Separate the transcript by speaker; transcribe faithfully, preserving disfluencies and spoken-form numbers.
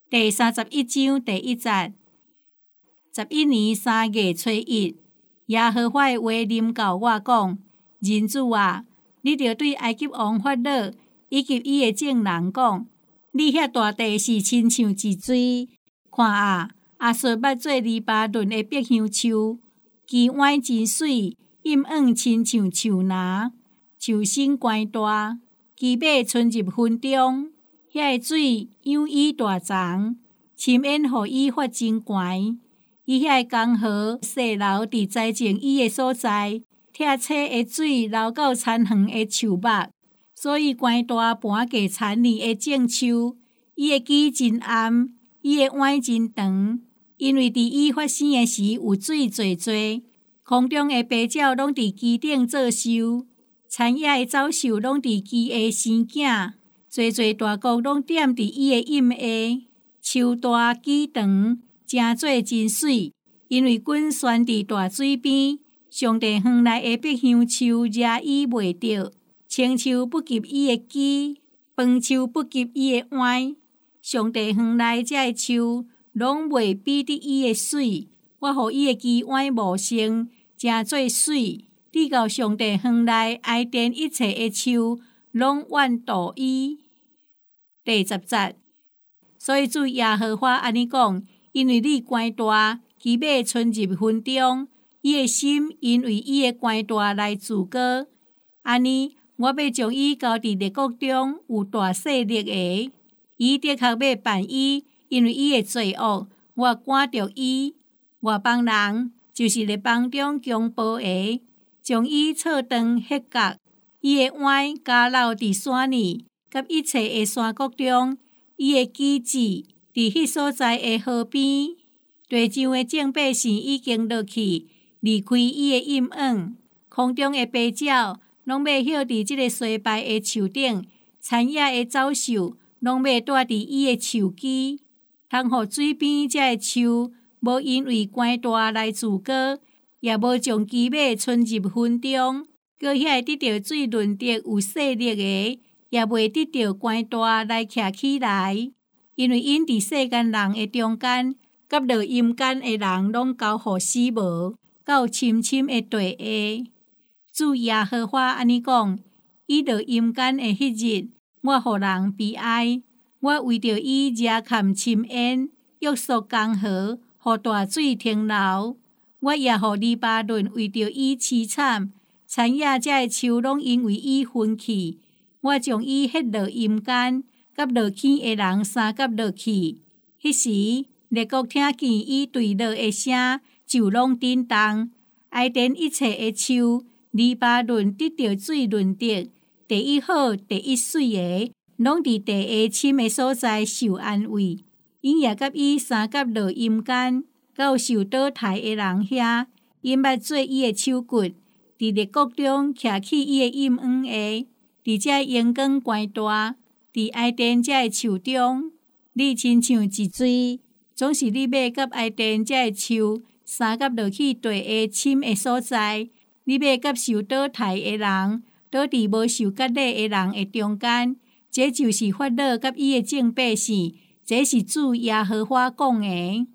Speaker 1: 第三十一章第一節。十一年三月初一，耶和華的話臨到我講：人子啊，你著對埃及王法老以及伊的眾人講：你遐大地是親像一水，看啊，亞述捌做黎巴嫩的百香樹，其碗真水，蔭黃親像樹林，樹身懸大，其尾伸入雲中。遐個水養伊大長，深淵互伊發真懸。伊遐個江河細流佇栽種伊的所在，拆切的水流到田園的樹目，所以懸大盤過田裡的種樹。伊的枝真暗，伊的碗真長，因為佇伊發生的時有水濟濟。空中的飛鳥攏佇枝頂做岫，田野的走獸攏佇枝下生囝。濟濟大國攏踮佇伊的蔭下，樹大枝長，真做真水。因為滾旋佇大水邊，上帝園內的百香樹惹伊袂着，青樹不及伊的枝，黃樹不及伊的碗。上帝園內這個樹，攏袂比得伊的水。我予伊的枝碗茂盛，真做水。你到上帝園內愛den一切的樹，攏怨妒伊。第十節。所以主耶和華安尼講：因為你懸大，其尾伸入雲中，伊的心因為伊的懸大來自高。安尼，我要將伊交佇列國中有大勢力的，伊的確要辦伊，因為伊的罪惡，我趕着伊。外邦人就是列邦中強暴的，將伊錯斷削角，伊的碗加留佇山裡，甲一切的山谷中。伊的基址佇迄所在的河邊，地上的眾百姓已經落去，離開伊的蔭黃。空中的飛鳥攏要歇佇即個衰敗的樹頂，田野的走獸攏要住佇伊的樹枝。通互水邊這個樹，無因為懸大來自高，也無將枝尾伸入雲中，閣遐會得到水潤澤有勢力的。也袂得到懸大來徛起來，因為因佇世間人的中間，甲落陰間的人攏交互死無，到深深的地下。主耶和華安尼講：伊落陰間的迄日，我互人悲哀，我為着伊惹砍深淵，約束江河，互大水停留。我也互黎巴嫩為着伊淒慘，田野這個樹攏因為伊分去。我將伊迄落陰間，甲落去的人三甲落去。迄時，列國聽見伊墜落的聲，就攏震動。愛den一切的樹，黎巴嫩得到水潤澤，第一好、第一水的，攏佇地下深的所在受安慰。因也甲伊三甲落陰間，到受倒台的人遐，因捌做伊的手骨，佇列國中徛起伊的蔭黃下。佇這陽光懸大，佇愛den這個樹中，你親像一水，總是你要甲愛den這個樹三甲落去地下深的所在，你要甲受倒台的人，倒佇無受割禮的人的中間，這就是法老甲伊的眾百姓，這是主耶和華講的。